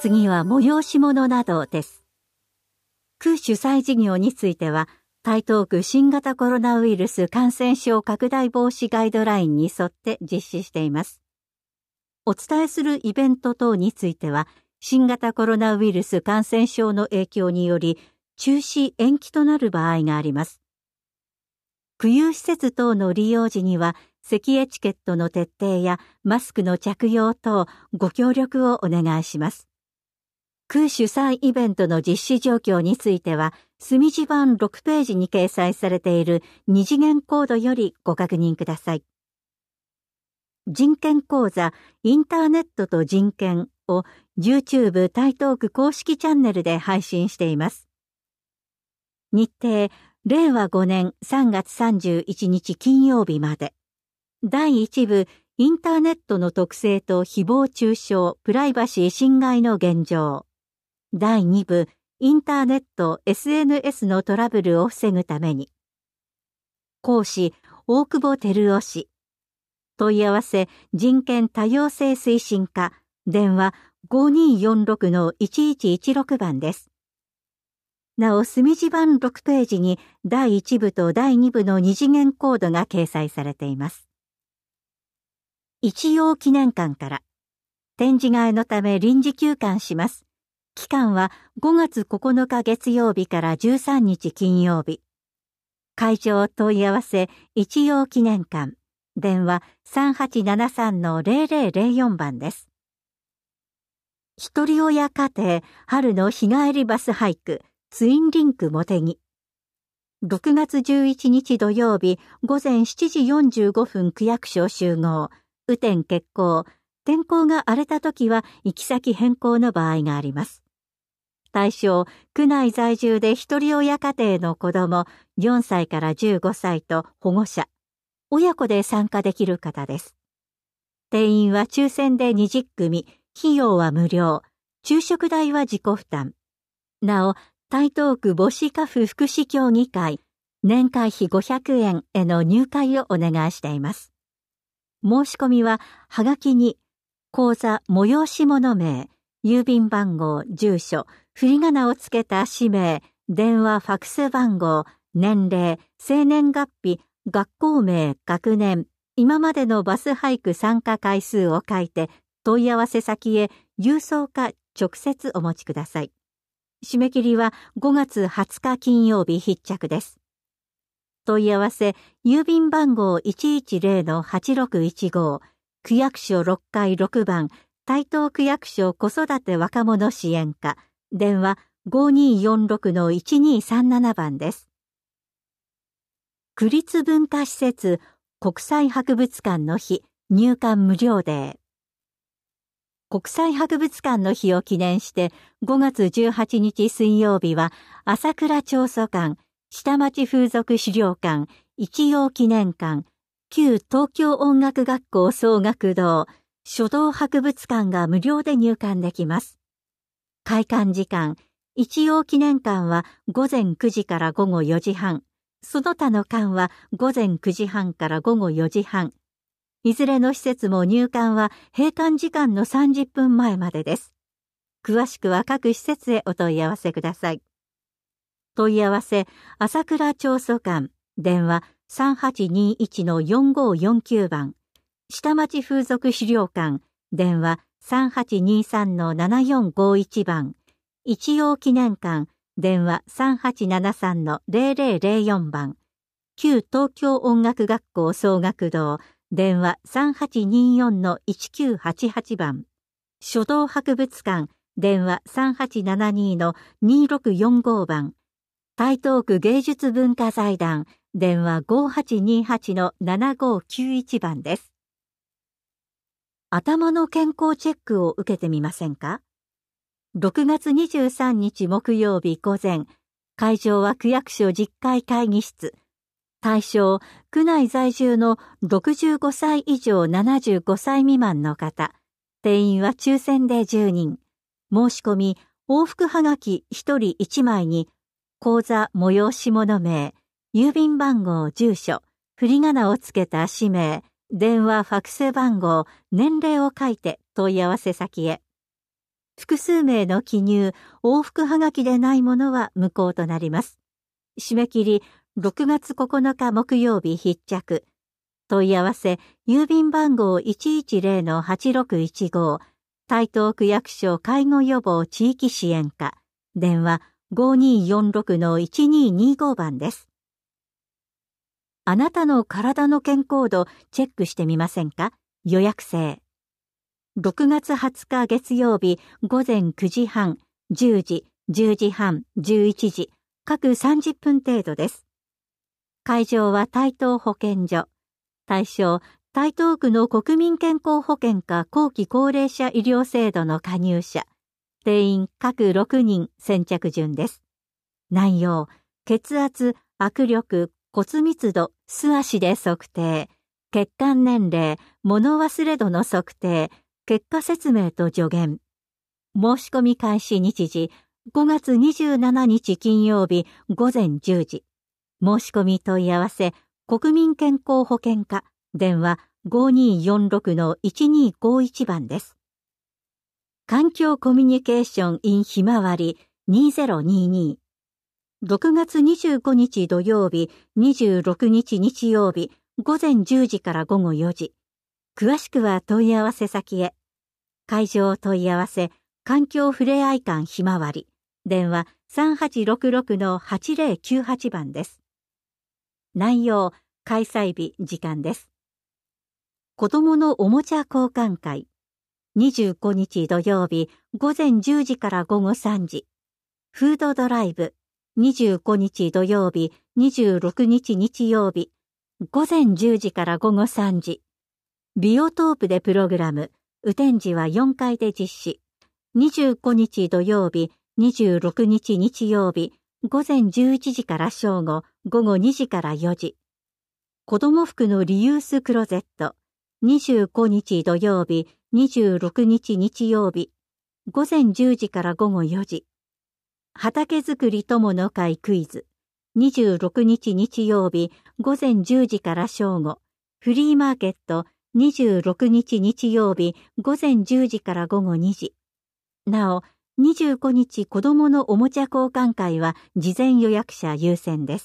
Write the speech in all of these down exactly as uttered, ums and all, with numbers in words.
次は催し物などです。区主催事業については、台東区新型コロナウイルス感染症拡大防止ガイドラインに沿って実施しています。お伝えするイベント等については、新型コロナウイルス感染症の影響により、中止延期となる場合があります。区有施設等の利用時には、席エチケットの徹底やマスクの着用等、ご協力をお願いします。区主催イベントの実施状況については、墨字版ろくページに掲載されている二次元コードよりご確認ください。人権講座インターネットと人権を YouTube 台東区公式チャンネルで配信しています。日程、れいわごねんさんがつさんじゅういちにち金曜日まで。だいいち部、インターネットの特性と誹謗中傷、プライバシー侵害の現状。だいに部、インターネット、エスエヌエス のトラブルを防ぐために。講師、大久保照夫氏。問い合わせ、人権多様性推進課、電話 ごにーよんろくのいちいちいちろく 番です。なお、墨字版ろくページにだいいち部とだいに部の二次元コードが掲載されています。一葉記念館から、展示替えのため臨時休館します。期間はごがつここのか月曜日からじゅうさんにち金曜日。会場問い合わせ一葉記念館。電話 さんはちななさんのぜろぜろぜろよん 番です。ひとり親家庭春の日帰りバスハイクツインリンクもてぎ。ろくがつじゅういちにち土曜日午前しちじよんじゅうごふん区役所集合。雨天決行。天候が荒れた時は行き先変更の場合があります。対象、区内在住でひとり親家庭の子供よんさいからじゅうごさいと保護者。親子で参加できる方です。定員は抽選でにじゅっくみ、費用は無料、昼食代は自己負担。なお、台東区母子家父福祉協議会、年会費ごひゃくえんへの入会をお願いしています。申し込みは、はがきに、口座催し物名、郵便番号、住所、振り仮名をつけた氏名、電話、ファクス番号、年齢、生年月日、学校名、学年、今までのバスハイク参加回数を書いて、問い合わせ先へ郵送か直接お持ちください。締め切りはごがつはつか金曜日必着です。問い合わせ、郵便番号 いちいちぜろのはちろくいちご、区役所ろっかいろくばん、台東区役所子育て若者支援課、電話 ごにーよんろくのいちにーさんなな 番です。区立文化施設国際博物館の日入館無料デー。国際博物館の日を記念してごがつじゅうはちにち水曜日は朝倉調査館、下町風俗資料館、一葉記念館、旧東京音楽学校総学堂、書道博物館が無料で入館できます。開館時間、一葉記念館は午前くじから午後よじはん。その他の館は午前くじはんから午後よじはん。いずれの施設も入館は閉館時間のさんじゅっぷんまえまでです。詳しくは各施設へお問い合わせください。問い合わせ、朝倉調査館、電話 さんはちにいちのよんごよんきゅう 番。下町風俗資料館、電話 さんはちにさんのななよんごいち 番。一葉記念館、電話 さんはちななさんのぜろぜろぜろよん 番。旧東京音楽学校総学堂、電話 さんはちによんのいちきゅうはちはち 番。書道博物館、電話 さんはちななにのにろくよんご 番。台東区芸術文化財団、電話 ごはちにはちのななごきゅういち 番です。頭の健康チェックを受けてみませんか？ろくがつにじゅうさんにち木曜日午前、会場は区役所じゅっかい会議室。対象、区内在住のろくじゅうごさい以上ななじゅうごさい未満の方。定員は抽選でじゅうにん。申し込み、往復はがきひとりいちまいに、口座催し物名、郵便番号住所、振り仮名をつけた氏名、電話ファクス番号、年齢を書いて問い合わせ先へ。 複数名の記入、往復はがきでないものは無効となります。締め切りろくがつここのか木曜日必着。問い合わせ、郵便番号 いちいちゼロのはちろくいちご、台東区役所介護予防地域支援課、電話 ごにーよんろくのいちにーにーご 番です。あなたの体の健康度チェックしてみませんか？予約制。ろくがつはつか月曜日午前くじはん、じゅうじ、じゅうじはん、じゅういちじ、各さんじゅっぷん程度です。会場は台東保健所。対象、台東区の国民健康保険課後期高齢者医療制度の加入者。定員各ろくにん先着順です。内容、血圧、握力、骨密度、素足で測定、血管年齢、物忘れ度の測定、結果説明と助言。申し込み開始日時、ごがつにじゅうしちにち金曜日午前じゅうじ。申し込み問い合わせ、国民健康保険課、電話 ごにーよんろくのいちにーごいち 番です。環境コミュニケーション in ひまわりにせんにじゅうに。ろくがつにじゅうごにち土曜日、にじゅうろくにち日曜日、午前じゅうじから午後よじ。詳しくは問い合わせ先へ。会場問い合わせ、環境ふれあい館ひまわり。電話さんはちろくろくのはちぜろきゅうはち 番です。内容、開催日、時間です。子どものおもちゃ交換会。にじゅうごにち土曜日、午前じゅうじから午後さんじ。フードドライブ。にじゅうごにち土曜日、にじゅうろくにち日曜日、午前じゅうじから午後さんじ。ビオトープでプログラム、雨天時はよんかいで実施。にじゅうごにち土曜日、にじゅうろくにち日曜日、午前じゅういちじから正午、午後にじからよじ。子供服のリユースクロゼット。にじゅうごにち土曜日、にじゅうろくにち日曜日、午前じゅうじから午後よじ。畑作り友の会クイズ。にじゅうろくにち日曜日、午前じゅうじから正午。フリーマーケット。にじゅうろくにち日曜日、午前じゅうじから午後にじ。なお、にじゅうごにち子供のおもちゃ交換会は事前予約者優先です。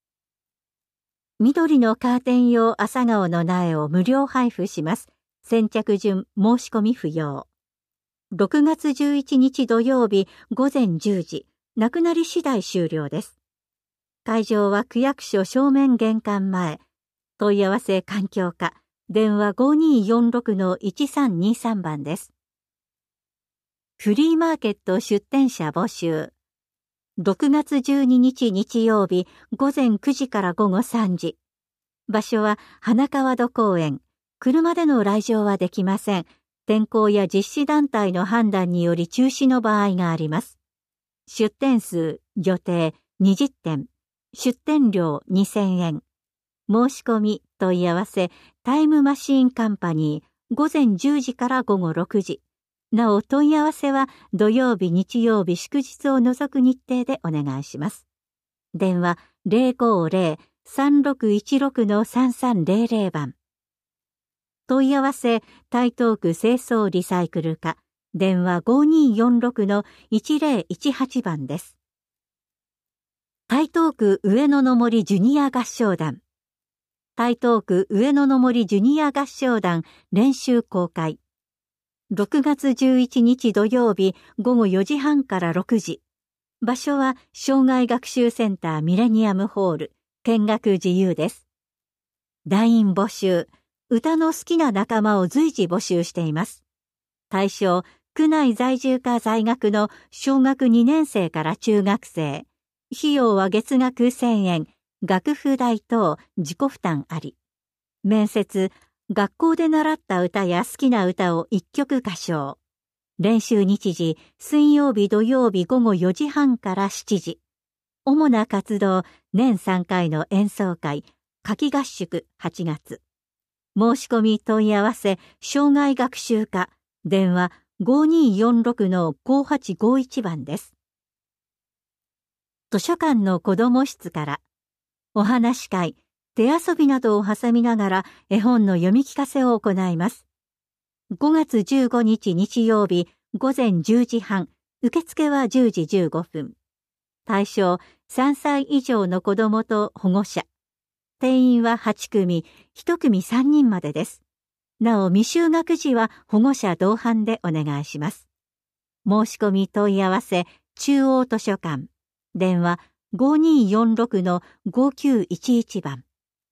緑のカーテン用朝顔の苗を無料配布します。先着順申し込み不要。ろくがつじゅういちにち土曜日午前じゅうじ、なくなり次第終了です。会場は区役所正面玄関前。問い合わせ環境課、電話 ごにーよんろくのいちさんにさん 番です。フリーマーケット出店者募集。ろくがつじゅうににち日曜日午前くじから午後さんじ。場所は花川戸公園。車での来場はできません。天候や実施団体の判断により中止の場合があります。出店数、予定にじゅってん。出店料にせんえん。申し込み、問い合わせ、タイムマシーンカンパニー、ごぜんじゅうじから午後ろくじ。なお問い合わせは土曜日、日曜日、祝日を除く日程でお願いします。電話 ゼロごゼロ さんろくいちろくのさんさんゼロゼロ 番。問い合わせ、台東区清掃リサイクル課、電話 ごにーよんろくのいちぜろいちはち 番です。台東区上野の森ジュニア合唱団。台東区上野の森ジュニア合唱団練習公開。ろくがつじゅういちにち土曜日午後よじはんからろくじ。場所は障害学習センターミレニアムホール。見学自由です。団員募集。歌の好きな仲間を随時募集しています。対象、区内在住か在学の小学にねんせいから中学生。費用は月額せんえん、楽譜代等自己負担あり。面接、学校で習った歌や好きな歌をいっきょく歌唱。練習日時、水曜日土曜日午後よじはんからしちじ。主な活動、年さんかいの演奏会、夏季合宿はちがつ。申し込み問い合わせ、障害学習課、電話 ごにーよんろくのごはちごいち 番です。図書館の子ども室から、お話会、手遊びなどを挟みながら絵本の読み聞かせを行います。ごがつじゅうごにち日曜日午前じゅうじはん、受付はじゅうじじゅうごふん。対象さんさい以上の子どもと保護者。定員ははちくみ、いちくみさんにんまでです。なお未就学児は保護者同伴でお願いします。申し込み問い合わせ中央図書館。電話ごにーよんろくのごきゅういちいちばん。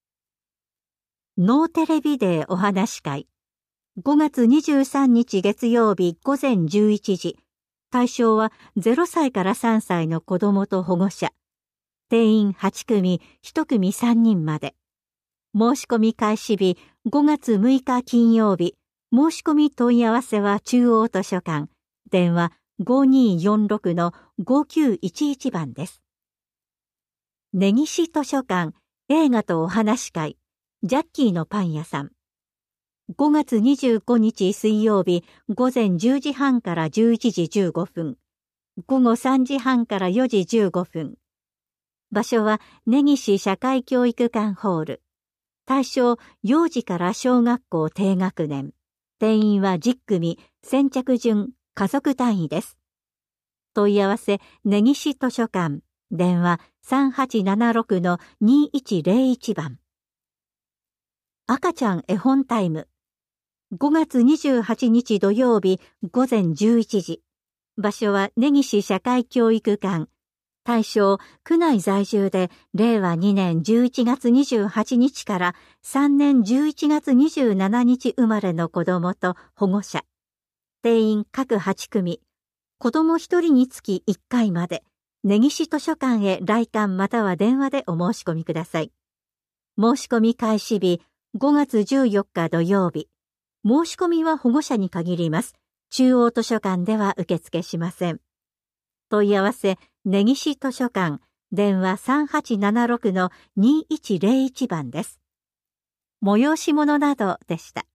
ノーテレビデーお話会。ごがつにじゅうさんにち月曜日午前じゅういちじ。対象はゼロさいからさんさいの子どもと保護者。定員はちくみ、いちくみさんにんまで。申し込み開始日ごがつむいか金曜日。申し込み問い合わせは中央図書館。電話ごにーよんろくのごきゅういちいちばんです。根岸図書館映画とお話会。ジャッキーのパン屋さん。ごがつにじゅうごにち水曜日午前じゅうじはんからじゅういちじじゅうごふん。午後さんじはんからよじじゅうごふん。場所は根岸社会教育館ホール。対象幼児から小学校低学年。定員はじゅっくみ、先着順家族単位です。問い合わせ根岸図書館。電話さんはちななろくのにいちぜろいちばん。赤ちゃん絵本タイム。ごがつにじゅうはちにち土曜日午前じゅういちじ。場所は根岸社会教育館。対象区内在住でれいわにねんじゅういちがつにじゅうはちにちからさんねんじゅういちがつにじゅうしちにち生まれの子どもと保護者。定員各はちくみ。子どもひとりにつきいっかいまで。根岸図書館へ来館または電話でお申し込みください。申し込み開始日ごがつじゅうよっか土曜日。申し込みは保護者に限ります。中央図書館では受付しません。問い合わせ根岸図書館。電話さんはちななろくのにいちぜろいちばんです。催し物などでした。